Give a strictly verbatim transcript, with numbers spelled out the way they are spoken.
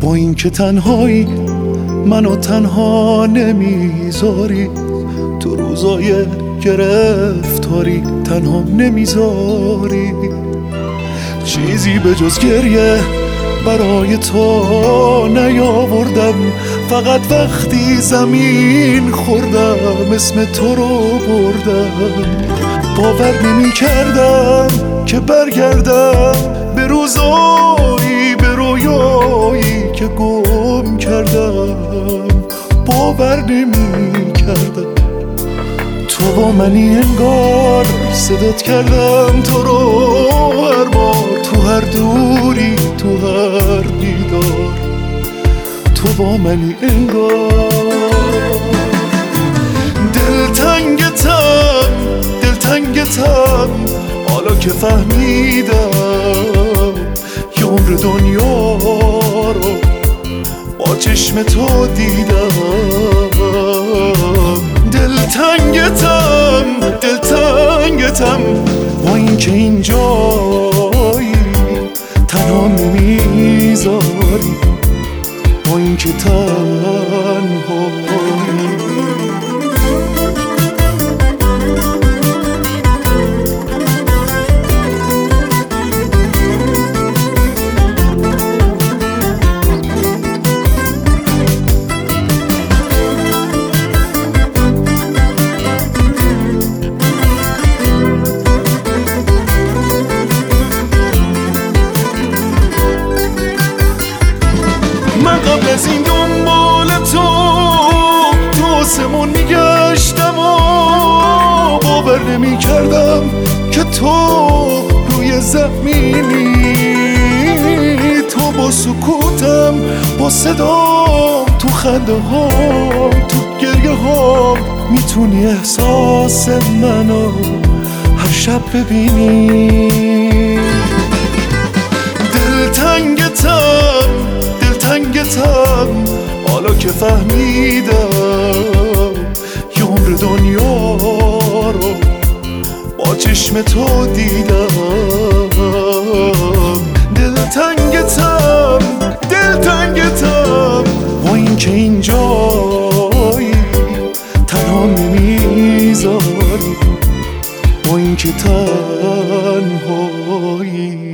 با این که تنهایی منو تنها نمیذاری، تو روزای گرفتاری تنها نمیذاری، چیزی به جز گریه برای تو نیاوردم، فقط وقتی زمین خوردم اسم تو رو بردم. باور نمی کردم که برگردم به روزایی به رویایی که گم کردم، باور نمی کردم تو با منی انگار، صدات کردم تو رو هر بار، تو هر دوری تو هر دیدار، تو با منی انگار. دلتنگتم دلتنگتم حالا که فهمیدم یه عمر دنیا رو با چشم تو دیدم. دلتنگتم دلتنگتم با این که اینجایی تنها نمیذاری، با این که تنهایی. من قبل از این دنبال تو تو آسمون میگشتم و باور نمی کردم که تو روی زمینی، تو با سکوتم با صدام تو خنده هام تو گریه هام میتونی احساس منو هر شب ببینی. دلتنگتم دلتنگتم حالا که فهمیدم یه عمر دنیا رو با چشم تو دیدم. دلتنگتم دلتنگتم با این که اینجایی تنها نمیذاری، با این که تنهایی.